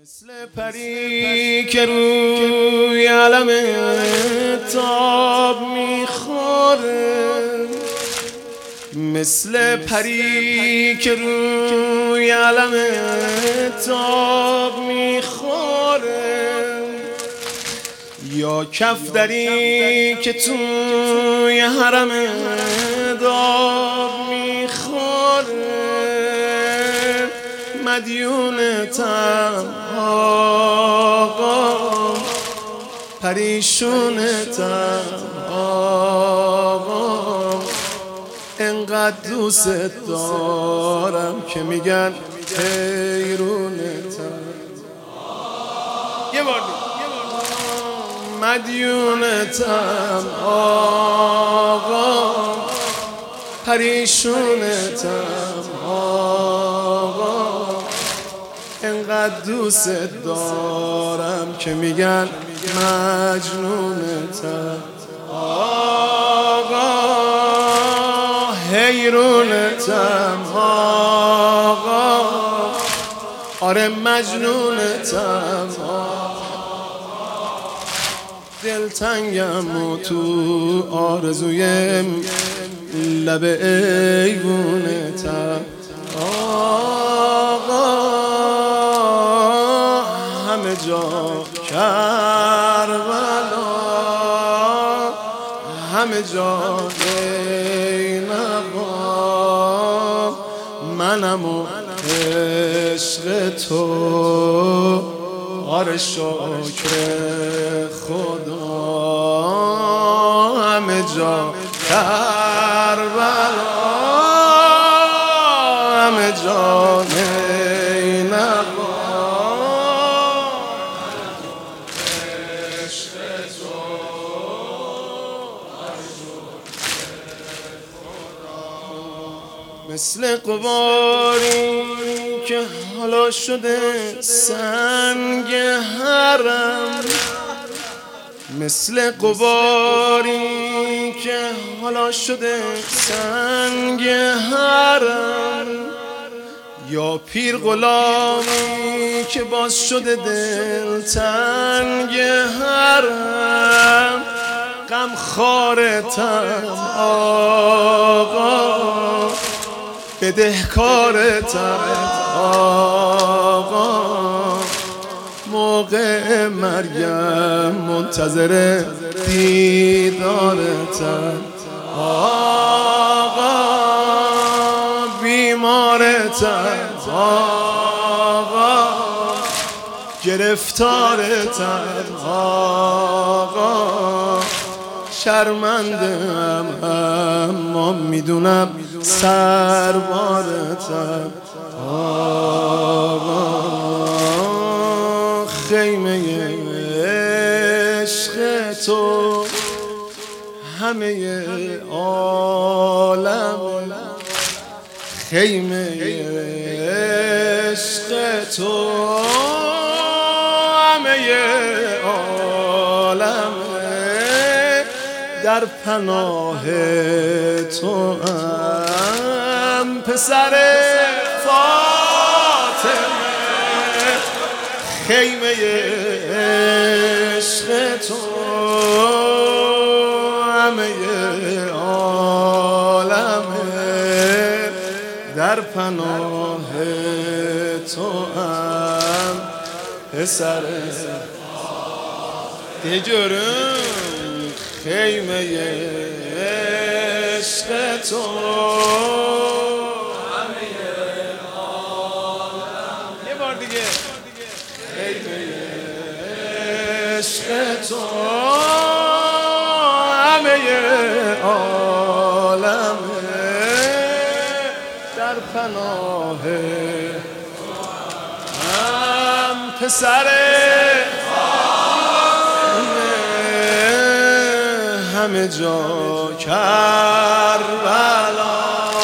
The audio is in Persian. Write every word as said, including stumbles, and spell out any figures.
مثل پری که روی علم تاب میخوره، مثل پری که روی علم تاب میخوره، یا کفتری که توی حرم داب میخوره، مدیونتم آقا، پریشونتم آقا، انقدر دوست دارم که میگن حیرونتم. یه بار مدیونتم آقا، پریشونتم آقا، انقدر دوست دارم که میگن مجنونتم آقا، حیرونتم آقا، آره مجنونتم آقا، دلتنگم و تو آرزوی لب ایوونتم آقا، همه جا کربلا، همه جا نوا، منم و عشق تو، آره شکر خدا، همه جا کربلا، همه جا نینوا، عشق تو، مثل غباری که حالا شده سنگ حرم، مثل غباری که حالا شده سنگ حرم، یا پیر غلامی که باز شده دل تنگ حرم، غم خارتم آقا، بدهکارتم آقا، موقع مرگم منتظر دیدارتم آقا، بیمارتم آقا، گرفتارتم آقا، شرمنده‌ام اما میدونم سربارتم آقا، خیمه عشق تو همه عالم، خیمه عشق تو همه عالم، در پناه تو ام پسر فاطمه، خیمه عشق تو همه عالم، در پناه تو ام پسر دیجورم، خیمه عشق تو همه عالم، یه بار دیگه، خیمه عشق تو همه عالم، در پناه هم پسر همه جا کربلا،